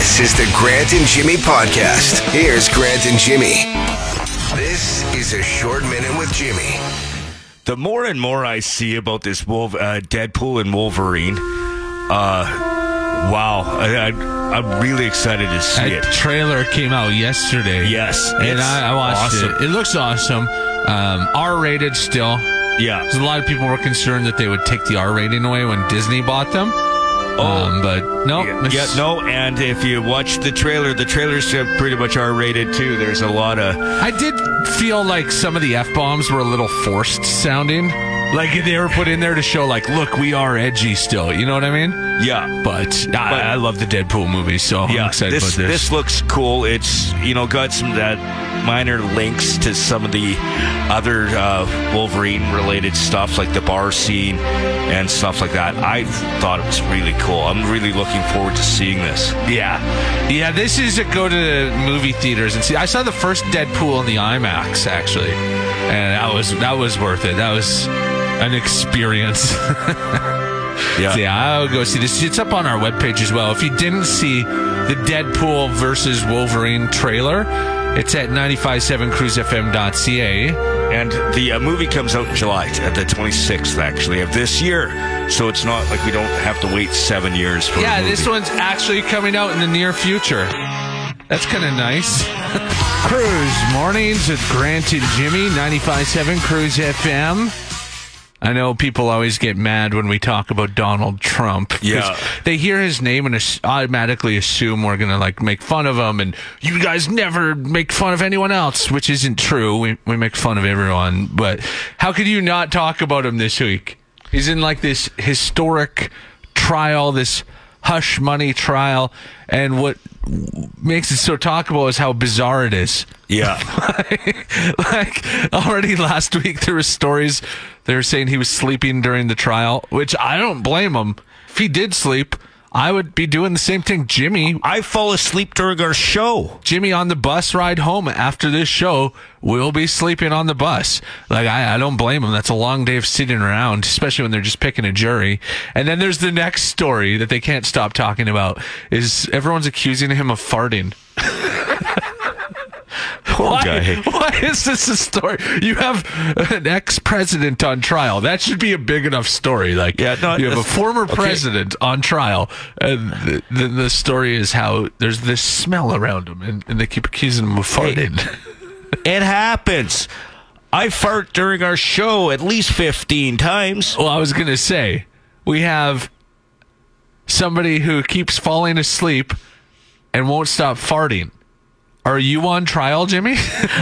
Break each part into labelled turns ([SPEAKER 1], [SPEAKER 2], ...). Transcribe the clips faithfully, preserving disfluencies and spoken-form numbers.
[SPEAKER 1] This is the Grant and Jimmy podcast. Here's Grant and Jimmy. This is a short minute with Jimmy.
[SPEAKER 2] The more and more I see about this Wolf, uh, Deadpool and Wolverine, uh, wow, I, I, I'm really excited to see
[SPEAKER 3] That
[SPEAKER 2] it.
[SPEAKER 3] trailer came out yesterday.
[SPEAKER 2] Yes,
[SPEAKER 3] and
[SPEAKER 2] it's
[SPEAKER 3] I, I watched
[SPEAKER 2] awesome.
[SPEAKER 3] it. It looks awesome. Um, R-rated still.
[SPEAKER 2] Yeah.
[SPEAKER 3] Because a lot of people were concerned that they would take the R rating away when Disney bought them.
[SPEAKER 2] Oh,
[SPEAKER 3] um, but no,
[SPEAKER 2] yeah, yeah, no, and if you watch the trailer, the trailers are pretty much R-rated too. There's a lot of...
[SPEAKER 3] I did feel like some of the F-bombs were a little forced sounding. Like they were put in there to show, like, look, we are edgy still. You know what I mean?
[SPEAKER 2] Yeah.
[SPEAKER 3] But, but I, I love the Deadpool movie, so
[SPEAKER 2] yeah,
[SPEAKER 3] I'm excited
[SPEAKER 2] this,
[SPEAKER 3] about this.
[SPEAKER 2] This looks cool. It's, you know, got some that minor links to some of the other uh, Wolverine-related stuff, like the bar scene and stuff like that. I thought it was really cool. I'm really looking forward to seeing this.
[SPEAKER 3] Yeah. Yeah, this is a go to the movie theaters and see. I saw the first Deadpool in the IMAX, actually. And that was that was worth it. That was an experience.
[SPEAKER 2] Yeah.
[SPEAKER 3] So yeah, I'll go see this. It's up on our webpage as well. If you didn't see the Deadpool versus Wolverine trailer, it's at nine five seven cruise f m dot c a.
[SPEAKER 2] And the uh, movie comes out in July, at the twenty-sixth, actually, of this year. So it's not like we don't have to wait seven years for
[SPEAKER 3] Yeah,
[SPEAKER 2] a movie.
[SPEAKER 3] this one's actually coming out in the near future. That's kind of nice. Cruise Mornings with Grant and Jimmy, ninety-five point seven Cruise F M. I know people always get mad when we talk about Donald Trump.
[SPEAKER 2] Yeah.
[SPEAKER 3] They hear his name and as- automatically assume we're going to like make fun of him, and you guys never make fun of anyone else, which isn't true. We we make fun of everyone, but how could you not talk about him this week? He's in like this historic trial, this hush money trial, and what makes it so talkable is how bizarre it is.
[SPEAKER 2] Yeah.
[SPEAKER 3] Like already last week there were stories they were saying he was sleeping during the trial, which I don't blame him. If he did sleep, I would be doing the same thing. Jimmy
[SPEAKER 2] I fall asleep during our show.
[SPEAKER 3] Jimmy on the bus ride home after this show will be sleeping on the bus. Like I, I don't blame him. That's a long day of sitting around, especially when they're just picking a jury. And then there's the next story that they can't stop talking about is everyone's accusing him of farting. Why,
[SPEAKER 2] guy.
[SPEAKER 3] why is this a story? You have an ex-president on trial. That should be a big enough story. Like,
[SPEAKER 2] Yeah, no,
[SPEAKER 3] you have a
[SPEAKER 2] that's-
[SPEAKER 3] former
[SPEAKER 2] okay.
[SPEAKER 3] president on trial, and the, the, the story is how there's this smell around him, and, and they keep accusing him of farting.
[SPEAKER 2] It happens. I fart during our show at least fifteen times.
[SPEAKER 3] Well, I was going to say, we have somebody who keeps falling asleep and won't stop farting. Are you on trial, Jimmy?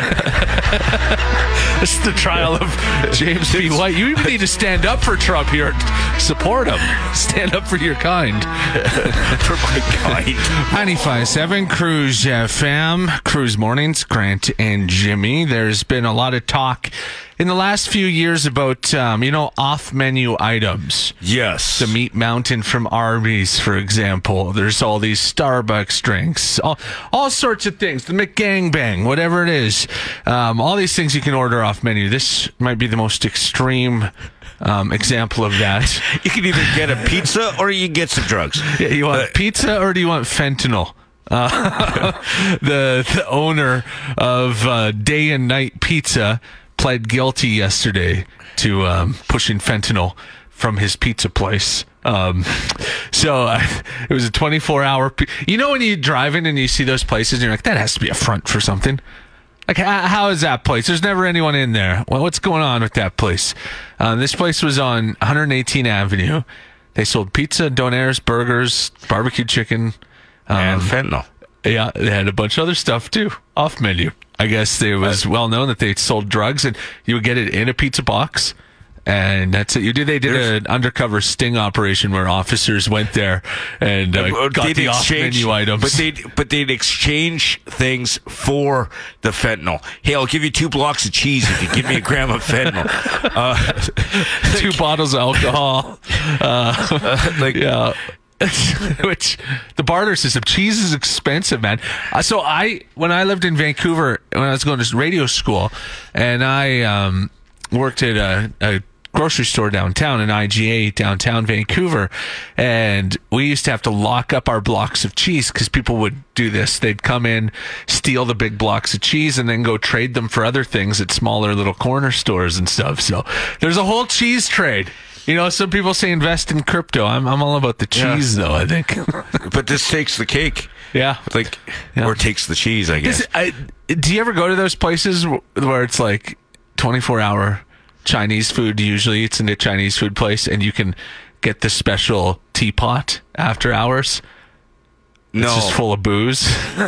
[SPEAKER 3] This is the trial of James B. White. You even need to stand up for Trump here. Support him. Stand up for your kind.
[SPEAKER 2] For my kind.
[SPEAKER 3] ninety-five point seven Cruise F M, Cruise Mornings, Grant and Jimmy. There's been a lot of talk in the last few years about, um, you know, off-menu items.
[SPEAKER 2] Yes.
[SPEAKER 3] The Meat Mountain from Arby's, for example. There's all these Starbucks drinks, all, all sorts of things. The McGangbang, whatever it is. Um, all these things you can order off menu. This might be the most extreme um, example of that.
[SPEAKER 2] You can either get a pizza or you can get some drugs.
[SPEAKER 3] Yeah, you want
[SPEAKER 2] Uh,
[SPEAKER 3] pizza or do you want fentanyl? Uh, the the owner of uh, Day and Night Pizza pled guilty yesterday to um, pushing fentanyl from his pizza place. Um, so uh, it was a twenty-four hour. P- you know when you're driving and you see those places and you're like, that has to be a front for something. Like, how, how is that place? There's never anyone in there. Well, what's going on with that place? Uh, this place was on one eighteenth Avenue. They sold pizza, donaires, burgers, barbecue chicken. Um,
[SPEAKER 2] And fentanyl.
[SPEAKER 3] Yeah, they had a bunch of other stuff too, off menu. I guess it was well known that they sold drugs, and you would get it in a pizza box, and that's it. You did. They did
[SPEAKER 2] There's-
[SPEAKER 3] an undercover sting operation where officers went there and uh,
[SPEAKER 2] Uh,
[SPEAKER 3] got
[SPEAKER 2] they'd
[SPEAKER 3] the off menu items.
[SPEAKER 2] But they'd, but they'd exchange things for the fentanyl. Hey, I'll give you two blocks of cheese if you give me a gram of fentanyl. Uh,
[SPEAKER 3] Two bottles of alcohol. Uh,
[SPEAKER 2] like,
[SPEAKER 3] yeah. Which the barter system, cheese is expensive, man. Uh, so I, when I lived in Vancouver, when I was going to radio school, and I um, worked at a, a grocery store downtown, an I G A downtown Vancouver, and we used to have to lock up our blocks of cheese because people would do this. They'd come in, steal the big blocks of cheese, and then go trade them for other things at smaller little corner stores and stuff. So there's a whole cheese trade. You know, some people say invest in crypto. I'm I'm all about the cheese, yeah. though, I think.
[SPEAKER 2] But this takes the cake.
[SPEAKER 3] Yeah.
[SPEAKER 2] Like,
[SPEAKER 3] yeah.
[SPEAKER 2] Or takes the cheese, I guess.
[SPEAKER 3] Is, I, do you ever go to those places where it's like twenty-four hour Chinese food? Usually it's in a Chinese food place, and you can get the special teapot after hours.
[SPEAKER 2] No.
[SPEAKER 3] It's just full of booze.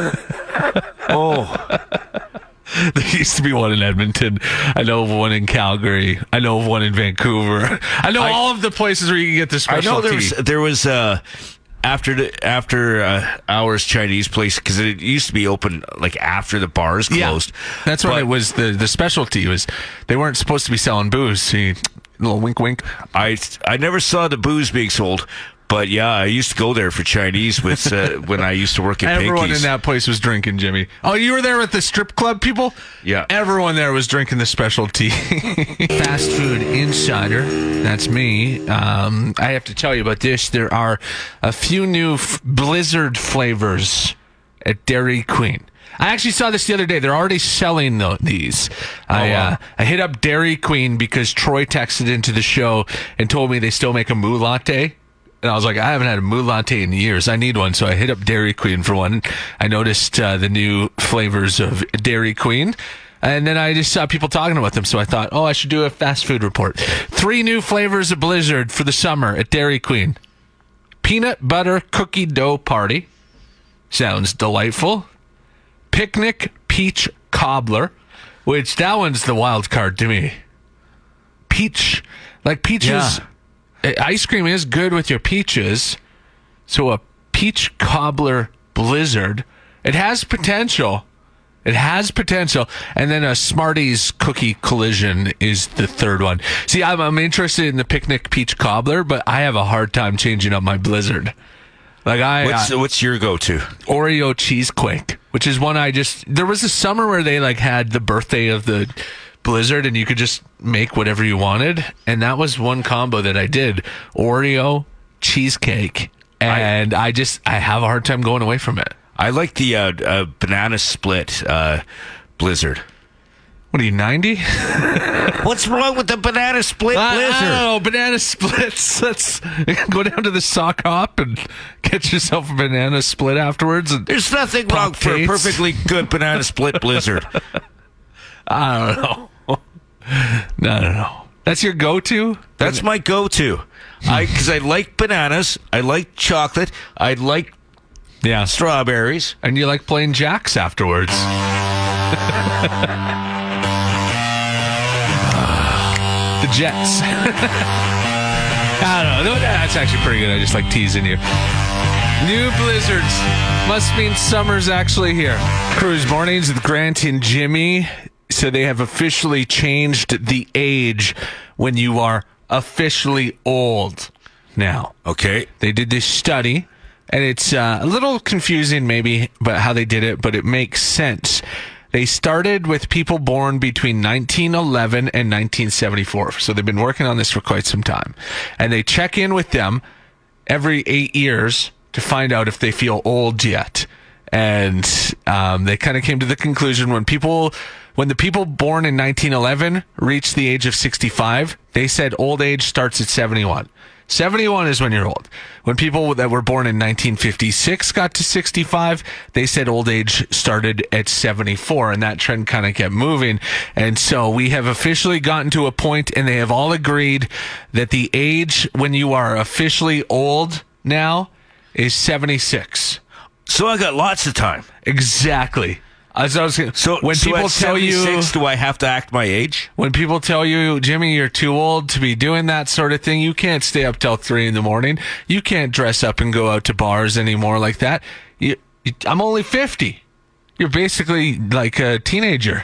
[SPEAKER 2] Oh.
[SPEAKER 3] There used to be one in Edmonton. I know of one in Calgary. I know of one in Vancouver. I know I, all of the places where you can get the special
[SPEAKER 2] I know there
[SPEAKER 3] tea.
[SPEAKER 2] was, there was uh, after the, after uh, hours Chinese place, because it used to be open like after the bars closed.
[SPEAKER 3] Yeah, that's when
[SPEAKER 2] but,
[SPEAKER 3] it was the, the specialty was they weren't supposed to be selling booze. See, little wink, wink.
[SPEAKER 2] I I never saw the booze being sold. But yeah, I used to go there for Chinese with uh, when I used to work at
[SPEAKER 3] Everyone
[SPEAKER 2] Pinky's.
[SPEAKER 3] in that place was drinking, Jimmy. Oh, you were there with the strip club people?
[SPEAKER 2] Yeah.
[SPEAKER 3] Everyone there was drinking the specialty. Fast food insider, that's me. Um, I have to tell you about this. There are a few new f- Blizzard flavors at Dairy Queen. I actually saw this the other day. They're already selling the, these. Oh, I, uh, wow. I hit up Dairy Queen because Troy texted into the show and told me they still make a moo latte. And I was like, I haven't had a moo latte in years. I need one. So I hit up Dairy Queen for one. I noticed uh, the new flavors of Dairy Queen. And then I just saw people talking about them. So I thought, oh, I should do a fast food report. Three new flavors of Blizzard for the summer at Dairy Queen. Peanut butter cookie dough party. Sounds delightful. Picnic peach cobbler. Which, that one's the wild card to me. Peach. Like peaches... Yeah. Ice cream is good with your peaches. So a peach cobbler Blizzard. It has potential. It has potential. And then a Smarties cookie collision is the third one. See, I'm, I'm interested in the picnic peach cobbler, but I have a hard time changing up my Blizzard. Like I,
[SPEAKER 2] what's,
[SPEAKER 3] uh,
[SPEAKER 2] what's your go-to?
[SPEAKER 3] Oreo cheesequake, which is one I just... There was a summer where they like had the birthday of the... Blizzard, and you could just make whatever you wanted, and that was one combo that I did: Oreo cheesecake, and I, I just I have a hard time going away from it.
[SPEAKER 2] I like the uh, uh, banana split uh, Blizzard.
[SPEAKER 3] What are you, ninety?
[SPEAKER 2] What's wrong with the banana split
[SPEAKER 3] I,
[SPEAKER 2] Blizzard?
[SPEAKER 3] I don't know, banana splits. Let's go down to the sock hop and get yourself a banana split afterwards. And
[SPEAKER 2] there's nothing wrong for a perfectly good banana split Blizzard.
[SPEAKER 3] I don't know. No, no, no. That's your go-to?
[SPEAKER 2] That's my go-to. I because I like bananas. I like chocolate. I like
[SPEAKER 3] yeah
[SPEAKER 2] strawberries.
[SPEAKER 3] And you like playing jacks afterwards. The Jets. I don't know. That's actually pretty good. I just like teasing you. New blizzards. Must mean summer's actually here. Cruise Mornings with Grant and Jimmy. So they have officially changed the age when you are officially old now.
[SPEAKER 2] Okay.
[SPEAKER 3] They did this study, and it's uh, a little confusing maybe about how they did it, but it makes sense. They started with people born between nineteen eleven and nineteen seventy-four. So they've been working on this for quite some time. And they check in with them every eight years to find out if they feel old yet. And um, they kind of came to the conclusion when people... When the people born in nineteen eleven reached the age of sixty-five, they said old age starts at seventy-one. seventy-one is when you're old. When people that were born in nineteen fifty-six got to sixty-five, they said old age started at seventy-four, and that trend kind of kept moving. And so we have officially gotten to a point, and they have all agreed that the age when you are officially old now is seventy-six.
[SPEAKER 2] So I got lots of time.
[SPEAKER 3] Exactly. As I was gonna,
[SPEAKER 2] so
[SPEAKER 3] when
[SPEAKER 2] so
[SPEAKER 3] people
[SPEAKER 2] at
[SPEAKER 3] tell you,
[SPEAKER 2] do I have to act my age?
[SPEAKER 3] When people tell you, Jimmy, you're too old to be doing that sort of thing, you can't stay up till three in the morning. You can't dress up and go out to bars anymore like that. You, you, I'm only fifty. You're basically like a teenager.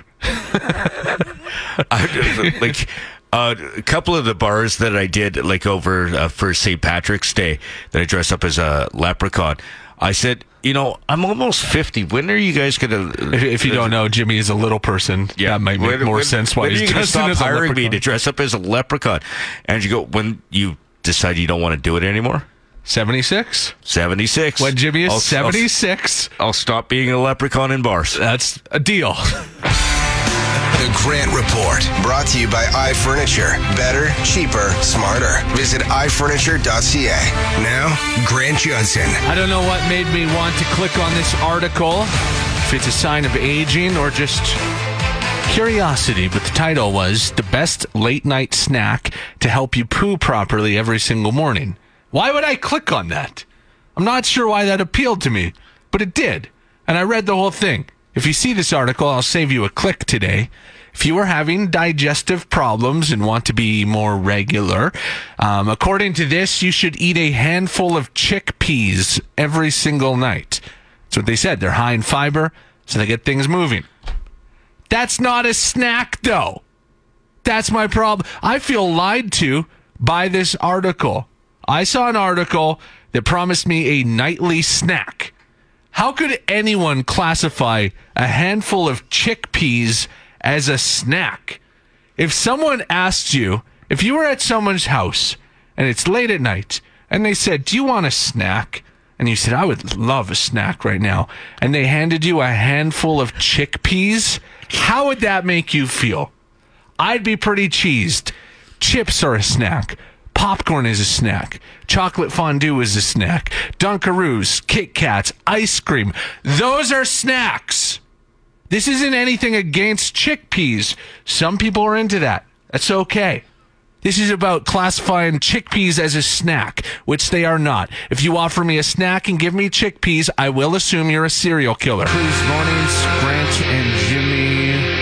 [SPEAKER 2] I, like uh, a couple of the bars that I did, like over uh, for Saint Patrick's Day, that I dressed up as a leprechaun. I said, you know, I'm almost fifty. When are you guys going to...
[SPEAKER 3] If, if you don't know, Jimmy is a little person.
[SPEAKER 2] Yeah.
[SPEAKER 3] That might make
[SPEAKER 2] when,
[SPEAKER 3] more
[SPEAKER 2] when,
[SPEAKER 3] sense why
[SPEAKER 2] when
[SPEAKER 3] he's
[SPEAKER 2] are you going to
[SPEAKER 3] dressing
[SPEAKER 2] stop
[SPEAKER 3] as a
[SPEAKER 2] hiring me
[SPEAKER 3] leprechaun.
[SPEAKER 2] to dress up as a leprechaun? And you go, when you decide you don't want to do it anymore?
[SPEAKER 3] seventy-six?
[SPEAKER 2] seventy-six.
[SPEAKER 3] When Jimmy is
[SPEAKER 2] I'll,
[SPEAKER 3] seventy-six,
[SPEAKER 2] I'll, I'll stop being a leprechaun in bars.
[SPEAKER 3] that's a deal.
[SPEAKER 1] The Grant Report, brought to you by iFurniture. Better, cheaper, smarter. Visit i furniture dot c a. Now, Grant Johnson.
[SPEAKER 3] I don't know what made me want to click on this article, if it's a sign of aging or just curiosity, but the title was The Best Late Night Snack to Help You Poo Properly Every Single Morning. Why would I click on that? I'm not sure why that appealed to me, but it did. And I read the whole thing. If you see this article, I'll save you a click today. If you are having digestive problems and want to be more regular, um, according to this, you should eat a handful of chickpeas every single night. That's what they said. They're high in fiber, so they get things moving. That's not a snack, though. That's my problem. I feel lied to by this article. I saw an article that promised me a nightly snack. How could anyone classify a handful of chickpeas as a snack? If someone asked you, if you were at someone's house and it's late at night and they said, do you want a snack? And you said, I would love a snack right now. And they handed you a handful of chickpeas, how would that make you feel? I'd be pretty cheesed. Chips are a snack. Popcorn is a snack. Chocolate fondue is a snack. Dunkaroos, Kit Kats, ice cream. Those are snacks. This isn't anything against chickpeas. Some people are into that. That's okay. This is about classifying chickpeas as a snack, which they are not. If you offer me a snack and give me chickpeas, I will assume you're a serial killer. Cruise Mornings, Grant and Jimmy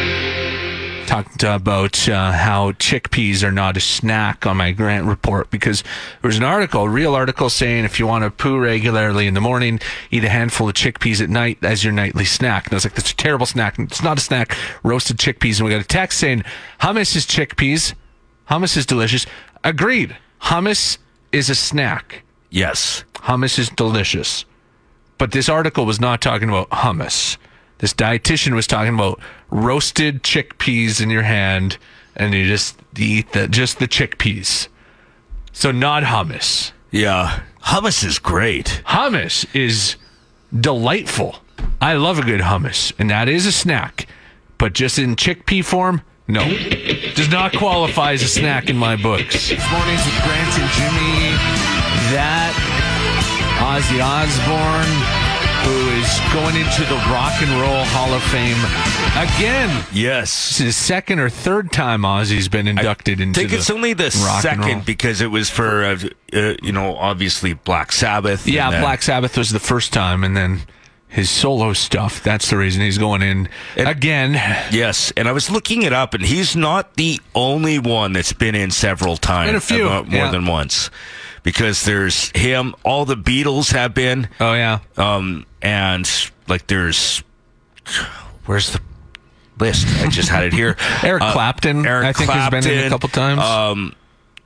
[SPEAKER 3] talked about uh, how chickpeas are not a snack on my Grant Report, because there was an article, a real article, saying if you want to poo regularly in the morning, eat a handful of chickpeas at night as your nightly snack. And I was like, that's a terrible snack. It's not a snack. Roasted chickpeas. And we got a text saying hummus is chickpeas. Hummus is delicious. Agreed. Hummus is a snack.
[SPEAKER 2] Yes.
[SPEAKER 3] Hummus is delicious. But this article was not talking about hummus. This dietitian was talking about roasted chickpeas in your hand, and you just eat the, just the chickpeas. So not hummus.
[SPEAKER 2] Yeah. Hummus is great.
[SPEAKER 3] Hummus is delightful. I love a good hummus, and that is a snack. But just in chickpea form, no. Does not qualify as a snack in my books. This morning's with Grant and Jimmy. That Ozzy Osbourne, who is going into the Rock and Roll Hall of Fame again.
[SPEAKER 2] Yes.
[SPEAKER 3] This is the second or third time Ozzy's been inducted into the
[SPEAKER 2] I think it's only the
[SPEAKER 3] Rock and Roll.
[SPEAKER 2] second, because it was for, uh, uh, you know, obviously Black Sabbath.
[SPEAKER 3] Yeah,
[SPEAKER 2] and then-
[SPEAKER 3] Black Sabbath was the first time, and then his solo stuff. That's the reason he's going in
[SPEAKER 2] And-
[SPEAKER 3] again.
[SPEAKER 2] Yes, and I was looking it up, and he's not the only one that's been in several times.
[SPEAKER 3] Been a few,
[SPEAKER 2] uh, more
[SPEAKER 3] yeah.
[SPEAKER 2] than once. Because there's him, all the Beatles have been,
[SPEAKER 3] Oh, yeah.
[SPEAKER 2] um, and like there's, where's the list? I just had it here.
[SPEAKER 3] Eric
[SPEAKER 2] Uh,
[SPEAKER 3] Clapton,
[SPEAKER 2] Eric
[SPEAKER 3] I think, has been in a
[SPEAKER 2] Clapton,
[SPEAKER 3] couple times.
[SPEAKER 2] Um,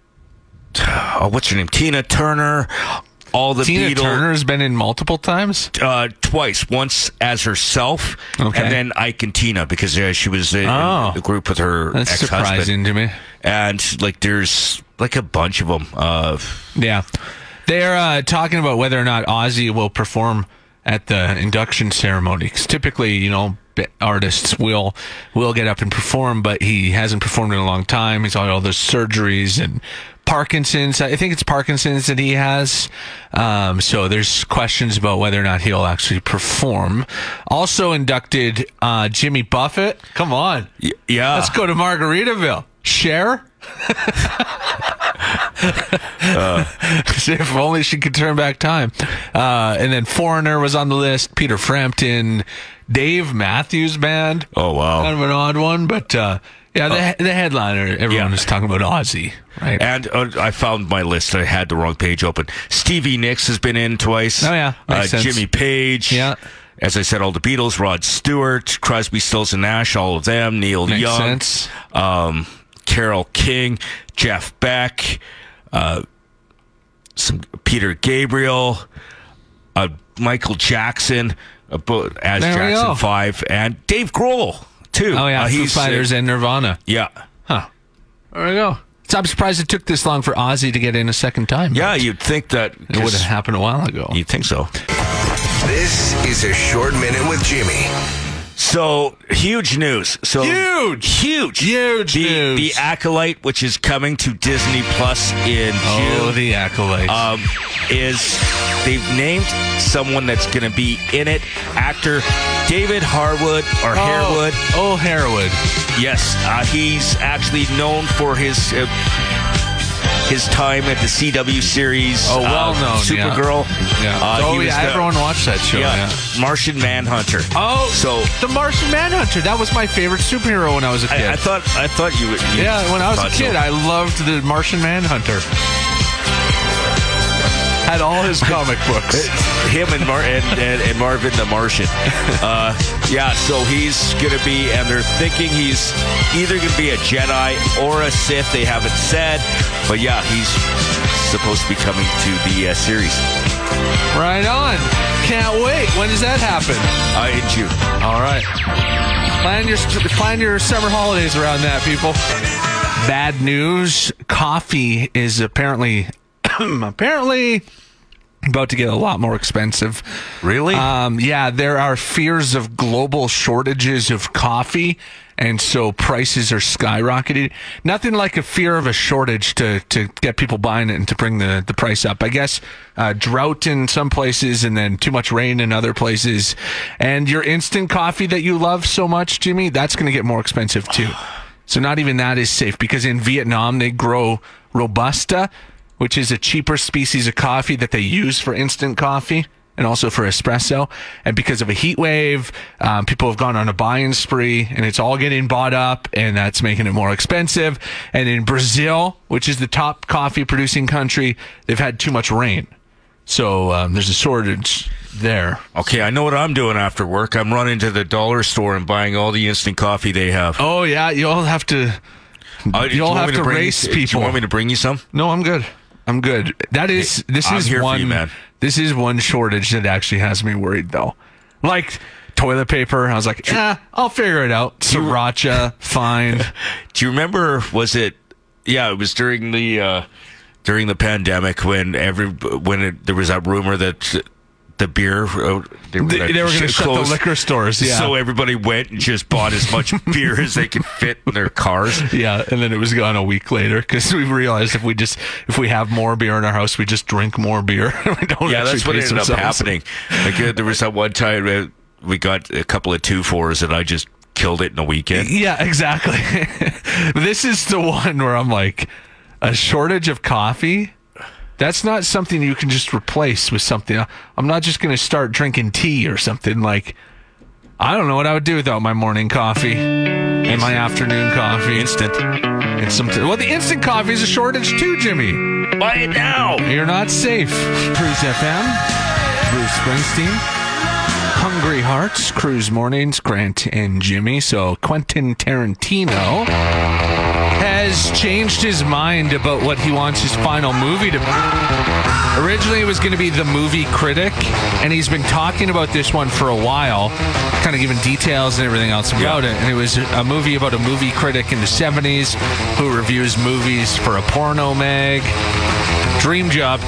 [SPEAKER 2] oh, what's her name? Tina Turner. All the
[SPEAKER 3] Tina
[SPEAKER 2] Beatles.
[SPEAKER 3] Turner's been in multiple times?
[SPEAKER 2] Uh, twice. Once as herself,
[SPEAKER 3] Okay.
[SPEAKER 2] and then Ike and Tina, because uh, she was in
[SPEAKER 3] Oh.
[SPEAKER 2] the group with her
[SPEAKER 3] That's
[SPEAKER 2] ex-husband.
[SPEAKER 3] surprising to me.
[SPEAKER 2] And like, there's like a bunch of them. Uh,
[SPEAKER 3] Yeah. They're uh, talking about whether or not Ozzy will perform at the induction ceremony. 'Cause typically, you know, b- artists will will get up and perform, but he hasn't performed in a long time. He's had all those surgeries and Parkinson's. I think it's Parkinson's that he has. Um, so there's questions about whether or not he'll actually perform. Also inducted uh, Jimmy Buffett. Come on.
[SPEAKER 2] y- yeah.
[SPEAKER 3] Let's go to Margaritaville. Cher? uh, if only she could turn back time. Uh, and then Foreigner was on the list. Peter Frampton, Dave Matthews Band.
[SPEAKER 2] Oh, wow.
[SPEAKER 3] Kind of an odd one, but uh, yeah, the, the headliner, everyone
[SPEAKER 2] Yeah.
[SPEAKER 3] is talking about Ozzy, right?
[SPEAKER 2] And uh, I found my list. I had the wrong page open. Stevie Nicks has been in twice.
[SPEAKER 3] Oh, yeah.
[SPEAKER 2] Uh,
[SPEAKER 3] Makes sense.
[SPEAKER 2] Jimmy Page.
[SPEAKER 3] Yeah.
[SPEAKER 2] As I said, all the Beatles, Rod Stewart, Crosby, Stills and Nash, all of them, Neil
[SPEAKER 3] Makes
[SPEAKER 2] Young,
[SPEAKER 3] sense.
[SPEAKER 2] Um, Carole King, Jeff Beck, uh, some Peter Gabriel, uh, Michael Jackson uh, bo- as
[SPEAKER 3] There we go.
[SPEAKER 2] Jackson five, and Dave Grohl too.
[SPEAKER 3] Oh yeah,
[SPEAKER 2] uh,
[SPEAKER 3] Foo
[SPEAKER 2] he's
[SPEAKER 3] Fighters
[SPEAKER 2] uh,
[SPEAKER 3] and Nirvana.
[SPEAKER 2] yeah.
[SPEAKER 3] Huh. There we go. So I'm surprised it took this long for Ozzy to get in a second time.
[SPEAKER 2] Yeah, you'd think that
[SPEAKER 3] It would have happened a while ago.
[SPEAKER 2] You'd think so.
[SPEAKER 1] This is a short minute with Jimmy.
[SPEAKER 2] So huge news. So
[SPEAKER 3] Huge!
[SPEAKER 2] huge,
[SPEAKER 3] Huge
[SPEAKER 2] the,
[SPEAKER 3] news.
[SPEAKER 2] The Acolyte, which is coming to Disney Plus in
[SPEAKER 3] Oh,
[SPEAKER 2] June,
[SPEAKER 3] the Acolyte.
[SPEAKER 2] um, is they've named someone that's going to be in it. Actor David Harwood or Harewood.
[SPEAKER 3] Oh, Harewood.
[SPEAKER 2] Yes, uh, he's actually known for his. Uh, His time at the C W series,
[SPEAKER 3] Oh, well
[SPEAKER 2] uh,
[SPEAKER 3] known,
[SPEAKER 2] Supergirl.
[SPEAKER 3] Yeah.
[SPEAKER 2] Uh,
[SPEAKER 3] oh,
[SPEAKER 2] he was
[SPEAKER 3] yeah.
[SPEAKER 2] the-
[SPEAKER 3] Everyone watched that show.
[SPEAKER 2] yeah,
[SPEAKER 3] Yeah.
[SPEAKER 2] Martian Manhunter.
[SPEAKER 3] Oh,
[SPEAKER 2] so
[SPEAKER 3] the Martian Manhunter. That was my favorite superhero when I was a kid.
[SPEAKER 2] I, I thought I thought you would. You
[SPEAKER 3] yeah, when I was a
[SPEAKER 2] thought
[SPEAKER 3] kid,
[SPEAKER 2] so.
[SPEAKER 3] I loved the Martian Manhunter. Had all his comic books.
[SPEAKER 2] Him and, Mar- and, and, and Marvin the Martian. Uh, yeah, so he's going to be, and they're thinking he's either going to be a Jedi or a Sith. They haven't said, but yeah, he's supposed to be coming to the uh, series
[SPEAKER 3] Right on. Can't wait. When does that happen?
[SPEAKER 2] uh, in June.
[SPEAKER 3] All right. Plan your plan your summer holidays around that, people. Bad news. Coffee is apparently apparently about to get a lot more expensive.
[SPEAKER 2] Really?
[SPEAKER 3] Um, yeah, there are fears of global shortages of coffee, and so prices are skyrocketing. Nothing like a fear of a shortage to, to get people buying it and to bring the, the price up. I guess uh, drought in some places and then too much rain in other places. And your instant coffee that you love so much, Jimmy, that's going to get more expensive too. So not even that is safe, because in Vietnam they grow Robusta, which is a cheaper species of coffee that they use for instant coffee and also for espresso. And because of a heat wave, um, people have gone on a buying spree, and it's all getting bought up, and that's making it more expensive. And in Brazil, which is the top coffee producing country, they've had too much rain. So um, there's a shortage there.
[SPEAKER 2] Okay, I know what I'm doing after work. I'm running to the dollar store and buying all the instant coffee they have.
[SPEAKER 3] Oh, yeah, you'll have to...
[SPEAKER 2] Uh, do you
[SPEAKER 3] You'll
[SPEAKER 2] want
[SPEAKER 3] have
[SPEAKER 2] me
[SPEAKER 3] to
[SPEAKER 2] bring
[SPEAKER 3] race
[SPEAKER 2] you, Do
[SPEAKER 3] people.
[SPEAKER 2] you want me to bring you some?
[SPEAKER 3] No, I'm good. I'm good. That is this
[SPEAKER 2] I'm
[SPEAKER 3] is
[SPEAKER 2] here for
[SPEAKER 3] one
[SPEAKER 2] you, man.
[SPEAKER 3] This is one shortage that actually has me worried though. Like toilet paper, I was like, eh, I'll figure it out. Sriracha, fine.
[SPEAKER 2] Do you remember? Was it? Yeah, it was during the uh, during the pandemic when every when it, there was that rumor that the beer uh, they were
[SPEAKER 3] They,
[SPEAKER 2] gonna
[SPEAKER 3] they were going to shut the
[SPEAKER 2] close.
[SPEAKER 3] liquor stores. Yeah.
[SPEAKER 2] So everybody went and just bought as much beer as they could fit in their cars.
[SPEAKER 3] yeah, and then it was gone a week later because we realized if we just if we have more beer in our house, we just drink more beer. we don't.
[SPEAKER 2] Yeah,
[SPEAKER 3] actually
[SPEAKER 2] that's what
[SPEAKER 3] pace
[SPEAKER 2] ended up
[SPEAKER 3] ourselves.
[SPEAKER 2] happening. Like uh, there was that one time uh, we got a couple of two fours and I just killed it in a weekend.
[SPEAKER 3] Yeah, exactly. This is the one where I'm like, a shortage of coffee. That's not something you can just replace with something. I'm not just going to start drinking tea or something. Like, I don't know what I would do without my morning coffee and my afternoon coffee.
[SPEAKER 2] Instant.
[SPEAKER 3] And something. Well, the instant coffee is a shortage too, Jimmy.
[SPEAKER 2] Buy it now.
[SPEAKER 3] You're not safe. Cruise F M, Bruce Springsteen, Hungry Hearts, Cruise Mornings, Grant and Jimmy. So Quentin Tarantino has changed his mind about what he wants his final movie to be. Originally, it was going to be The Movie Critic, and he's been talking about this one for a while, kind of giving details and everything else about
[SPEAKER 2] Yeah.
[SPEAKER 3] it. And it was a movie about a movie critic in the seventies who reviews movies for a porno mag. Dream job.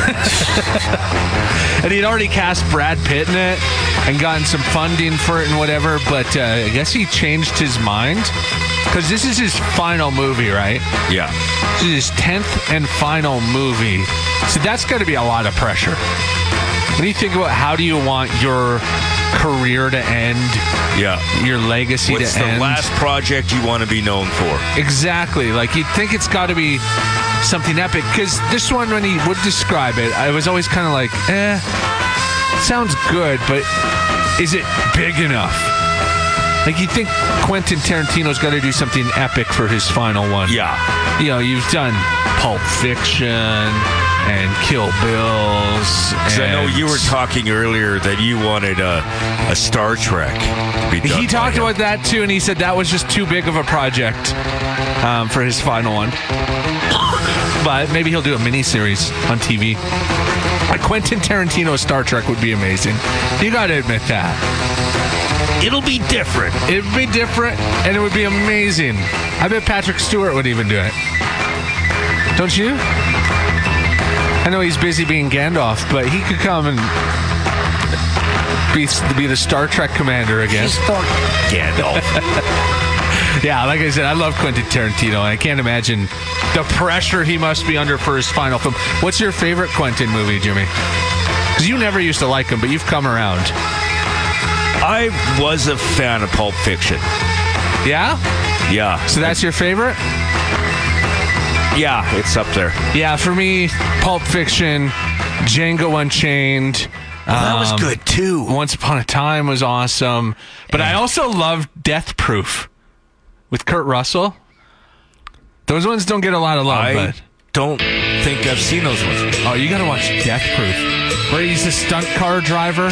[SPEAKER 3] And he'd already cast Brad Pitt in it and gotten some funding for it and whatever, but uh, I guess he changed his mind. Because this is his final movie, right?
[SPEAKER 2] Yeah.
[SPEAKER 3] This is his tenth and final movie. So that's got to be a lot of pressure. When you think about how do you want your career to end,
[SPEAKER 2] Yeah.
[SPEAKER 3] your legacy
[SPEAKER 2] What's
[SPEAKER 3] to
[SPEAKER 2] the
[SPEAKER 3] end.
[SPEAKER 2] last project you want to be known for?
[SPEAKER 3] Exactly. Like, you'd think it's got to be something epic. Because this one, when he would describe it, I was always kind of like, eh, it sounds good, but is it big enough? Like, you'd think Quentin Tarantino's got to do something epic for his final one.
[SPEAKER 2] Yeah.
[SPEAKER 3] You know, you've done Pulp Fiction and Kill Bills.
[SPEAKER 2] Because I know you were talking earlier that you wanted a, a Star Trek to be done.
[SPEAKER 3] He
[SPEAKER 2] by
[SPEAKER 3] talked
[SPEAKER 2] him.
[SPEAKER 3] about that too, and he said that was just too big of a project um, for his final one. But maybe he'll do a miniseries on T V. A Quentin Tarantino Star Trek would be amazing. You got to admit that.
[SPEAKER 2] It'll be different.
[SPEAKER 3] It would be different, and it would be amazing. I bet Patrick Stewart would even do it. Don't you? I know he's busy being Gandalf, but he could come and be, be the Star Trek commander again.
[SPEAKER 2] He's not Gandalf.
[SPEAKER 3] Yeah, like I said, I love Quentin Tarantino, and I can't imagine the pressure he must be under for his final film. What's your favorite Quentin movie, Jimmy? Because you never used to like him, but you've come around.
[SPEAKER 2] I was a fan of Pulp Fiction.
[SPEAKER 3] Yeah?
[SPEAKER 2] Yeah.
[SPEAKER 3] So that's your favorite?
[SPEAKER 2] Yeah, it's up there.
[SPEAKER 3] Yeah, for me, Pulp Fiction, Django Unchained.
[SPEAKER 2] Well, that
[SPEAKER 3] um,
[SPEAKER 2] was good, too.
[SPEAKER 3] Once Upon a Time was awesome. But I also loved Death Proof with Kurt Russell. Those ones don't get a lot of love,
[SPEAKER 2] I
[SPEAKER 3] but...
[SPEAKER 2] don't think I've seen those ones.
[SPEAKER 3] Oh, you gotta watch Death Proof, where he's a stunt car driver.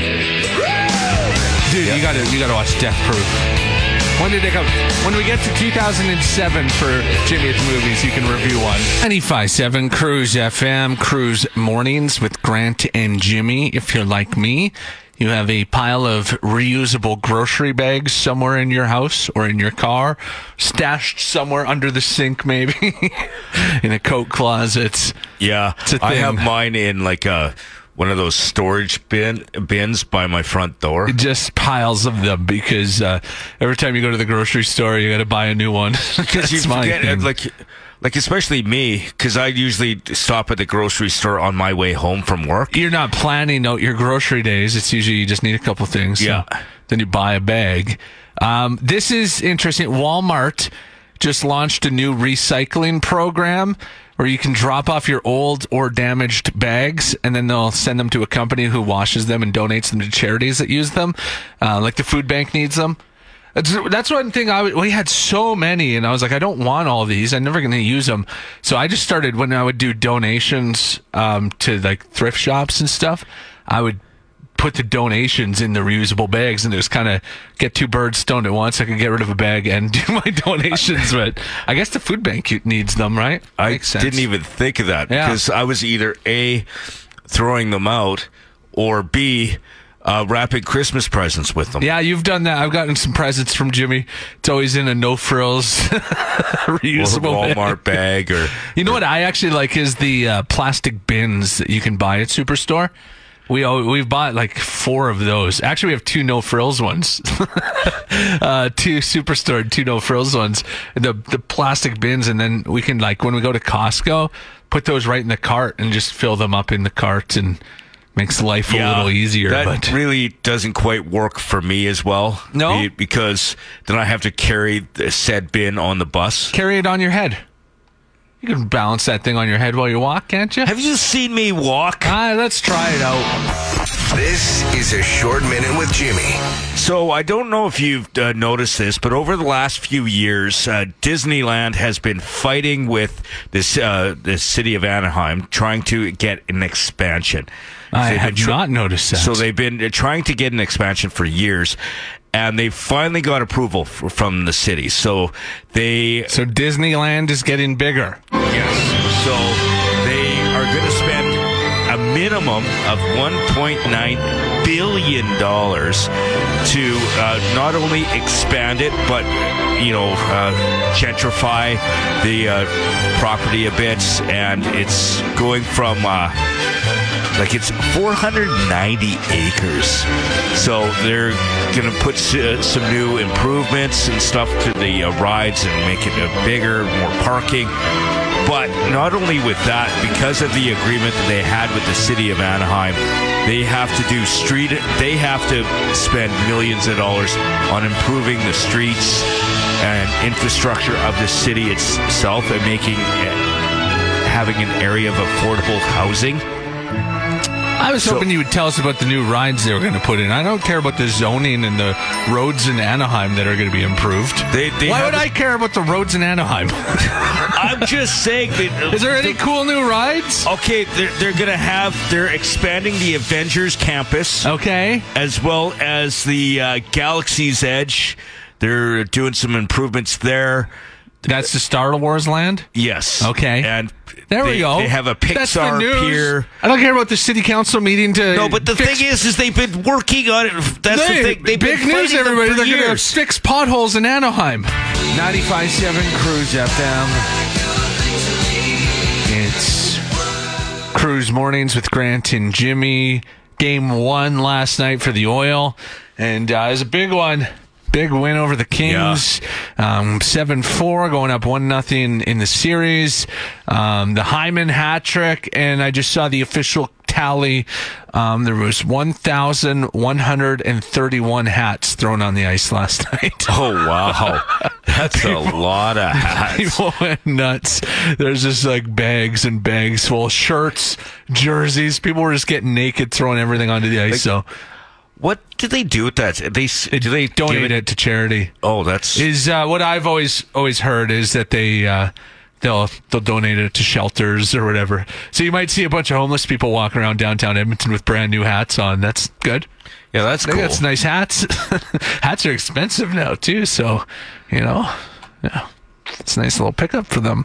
[SPEAKER 3] Dude, yep. you gotta you gotta watch Death Proof. When did they come? When we get to two thousand seven for Jimmy at the Movies, you can review one. ninety-five point seven Cruise F M, Cruise Mornings with Grant and Jimmy. If you're like me, you have a pile of reusable grocery bags somewhere in your house or in your car, stashed somewhere under the sink, maybe, in a coat closet.
[SPEAKER 2] Yeah,
[SPEAKER 3] it's a thing.
[SPEAKER 2] I have mine in like a... one of those storage bin bins by my front door.
[SPEAKER 3] Just piles of them because uh, every time you go to the grocery store, you got to buy a new one.
[SPEAKER 2] Because you forget,
[SPEAKER 3] thing.
[SPEAKER 2] like, like especially me, because I usually stop at the grocery store on my way home from work.
[SPEAKER 3] You're not planning out your grocery days. It's usually you just need a couple things. So
[SPEAKER 2] yeah.
[SPEAKER 3] Then you buy a bag. Um, this is interesting. Walmart just launched a new recycling program where you can drop off your old or damaged bags, and then they'll send them to a company who washes them and donates them to charities that use them, uh, like the food bank needs them. That's, that's one thing. I w- we had so many, and I was like, I don't want all these. I'm never going to use them. So I just started when I would do donations um, to like thrift shops and stuff. I would put the donations in the reusable bags and just kind of get two birds stoned at once. I can get rid of a bag and do my donations, but I guess the food bank needs them, right?
[SPEAKER 2] I
[SPEAKER 3] Makes sense.
[SPEAKER 2] didn't even think of that
[SPEAKER 3] Yeah.
[SPEAKER 2] because I was either A, throwing them out, or B, uh, wrapping Christmas presents with them.
[SPEAKER 3] Yeah, you've done that. I've gotten some presents from Jimmy. It's always in a no frills reusable
[SPEAKER 2] or Walmart bag. or
[SPEAKER 3] You know what I actually like is the uh, plastic bins that you can buy at Superstore. We we've bought like four of those. Actually, we have two no frills ones, uh, two Superstore, two no frills ones. The the plastic bins, and then we can like when we go to Costco, put those right in the cart and just fill them up in the cart, and makes life
[SPEAKER 2] Yeah,
[SPEAKER 3] a little easier.
[SPEAKER 2] That
[SPEAKER 3] but
[SPEAKER 2] really doesn't quite work for me as well.
[SPEAKER 3] No?
[SPEAKER 2] Be- because then I have to carry the said bin on the bus.
[SPEAKER 3] Carry it on your head. You can balance that thing on your head while you walk, can't you?
[SPEAKER 2] Have you seen me walk?
[SPEAKER 3] Ah, let's try it out.
[SPEAKER 1] This is a Short Minute with Jimmy.
[SPEAKER 2] So I don't know if you've uh, noticed this, but over the last few years, uh, Disneyland has been fighting with this uh, the city of Anaheim, trying to get an expansion.
[SPEAKER 3] I
[SPEAKER 2] They've
[SPEAKER 3] have
[SPEAKER 2] been tr-
[SPEAKER 3] not noticed that.
[SPEAKER 2] So they've been uh, trying to get an expansion for years, and they finally got approval f- from the city. So they
[SPEAKER 3] So Disneyland is getting bigger.
[SPEAKER 2] yes, so they are going to spend a minimum of one point nine billion dollars to uh, not only expand it, but you know, uh, gentrify the uh, property a bit, and it's going from uh, like it's four hundred ninety acres. So they're going to put uh, some new improvements and stuff to the uh, rides and make it uh, bigger, more parking. But not only with that, because of the agreement that they had with the city of Anaheim, they have to do street, they have to spend millions of dollars on improving the streets and infrastructure of the city itself and making, having an area of affordable housing.
[SPEAKER 3] I was
[SPEAKER 2] So-
[SPEAKER 3] hoping you would tell us about the new rides they were going to put in. I don't care about the zoning and the roads in Anaheim that are going to be improved.
[SPEAKER 2] They, they
[SPEAKER 3] Why would
[SPEAKER 2] haven't-
[SPEAKER 3] I care about the roads in Anaheim?
[SPEAKER 2] I'm just saying that.
[SPEAKER 3] Is there any cool new rides?
[SPEAKER 2] Okay, they're, they're going to have, they're expanding the Avengers campus.
[SPEAKER 3] Okay.
[SPEAKER 2] As well as the uh, Galaxy's Edge. They're doing some improvements there.
[SPEAKER 3] That's the Star Wars land?
[SPEAKER 2] Yes.
[SPEAKER 3] Okay.
[SPEAKER 2] And
[SPEAKER 3] there
[SPEAKER 2] they,
[SPEAKER 3] we go.
[SPEAKER 2] They have a
[SPEAKER 3] That's the
[SPEAKER 2] Pixar
[SPEAKER 3] news.
[SPEAKER 2] pier.
[SPEAKER 3] I don't care about the city council meeting to.
[SPEAKER 2] No, but the
[SPEAKER 3] fix-
[SPEAKER 2] thing is, is they've been working on it. That's
[SPEAKER 3] They-
[SPEAKER 2] the thing. They've
[SPEAKER 3] big
[SPEAKER 2] been
[SPEAKER 3] news,
[SPEAKER 2] fighting them
[SPEAKER 3] everybody.
[SPEAKER 2] for
[SPEAKER 3] They're going to
[SPEAKER 2] years.
[SPEAKER 3] fix potholes in Anaheim.
[SPEAKER 4] ninety-five point seven Cruise F M.
[SPEAKER 3] It's Cruise Mornings with Grant and Jimmy. Game one last night for the Oil, and uh, it was a big one. Big win over the Kings. Um, seven four, going up one nothing in the series. Um, the Hyman hat trick, and I just saw the official tally. Um, there was one thousand one hundred thirty-one hats thrown on the ice last night.
[SPEAKER 2] Oh, wow. That's a lot of hats.
[SPEAKER 3] People went nuts. There's just like bags and bags full of shirts, jerseys. People were just getting naked, throwing everything onto the ice.
[SPEAKER 2] Like,
[SPEAKER 3] so,
[SPEAKER 2] what do they do with that? They do they
[SPEAKER 3] donate
[SPEAKER 2] give
[SPEAKER 3] it to charity.
[SPEAKER 2] Oh, that's
[SPEAKER 3] Is uh, what I've always always heard is that they uh, they'll they'll donate it to shelters or whatever. So you might see a bunch of homeless people walking around downtown Edmonton with brand new hats on. That's good.
[SPEAKER 2] yeah, that's
[SPEAKER 3] I think
[SPEAKER 2] cool.
[SPEAKER 3] that's nice hats. Hats are expensive now too, so you know, yeah, it's a nice little pickup for them.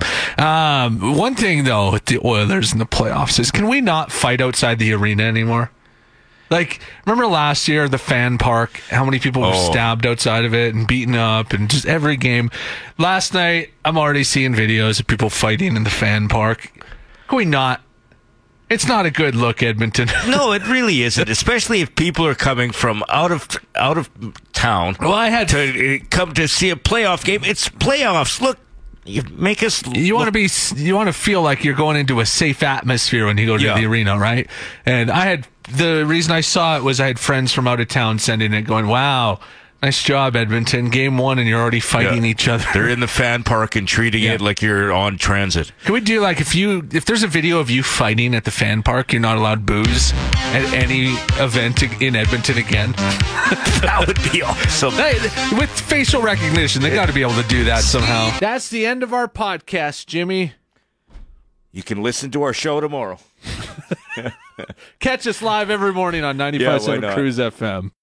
[SPEAKER 3] Um, one thing though, with the Oilers in the playoffs is, can we not fight outside the arena anymore? Like, remember last year, the fan park, how many people were
[SPEAKER 2] Oh.
[SPEAKER 3] stabbed outside of it and beaten up, and just every game. Last night, I'm already seeing videos of people fighting in the fan park. Can we not? It's not a good look, Edmonton.
[SPEAKER 2] No, it really isn't. Especially if people are coming from out of out of town.
[SPEAKER 3] Well, I had
[SPEAKER 2] to uh, come to see a playoff game. It's playoffs. Look, you make us.
[SPEAKER 3] You want to be, you want to feel like you're going into a safe atmosphere when you go to
[SPEAKER 2] Yeah.
[SPEAKER 3] the arena, right? And I had, the reason I saw it was I had friends from out of town sending it, going, "Wow, nice job, Edmonton. Game one, and you're already fighting
[SPEAKER 2] Yeah.
[SPEAKER 3] each other."
[SPEAKER 2] They're in the fan park and treating
[SPEAKER 3] Yeah.
[SPEAKER 2] it like you're on transit.
[SPEAKER 3] Can we do like, if you, if there's a video of you fighting at the fan park, you're not allowed booze at any event in Edmonton again?
[SPEAKER 2] That would be awesome.
[SPEAKER 3] They, with facial recognition, they got to be able to do that somehow. That's the end of our podcast, Jimmy.
[SPEAKER 2] You can listen to our show tomorrow.
[SPEAKER 3] Catch us live every morning on ninety-five point seven
[SPEAKER 2] Yeah, why not?
[SPEAKER 3] Cruise F M.